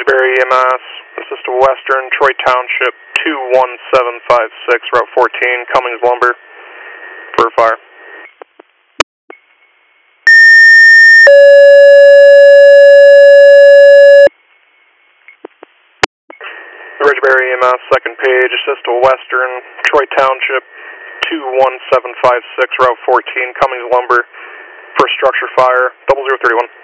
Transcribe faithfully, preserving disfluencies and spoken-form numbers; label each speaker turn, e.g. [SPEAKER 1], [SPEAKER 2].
[SPEAKER 1] Roseberry E M S, assist to Western, Troy Township, two one seven five six, Route fourteen, Cummings Lumber, for fire. Roseberry E M S, second page, assist to Western, Troy Township, two one seven five six, Route fourteen, Cummings Lumber, for structure fire, double zero thirty one.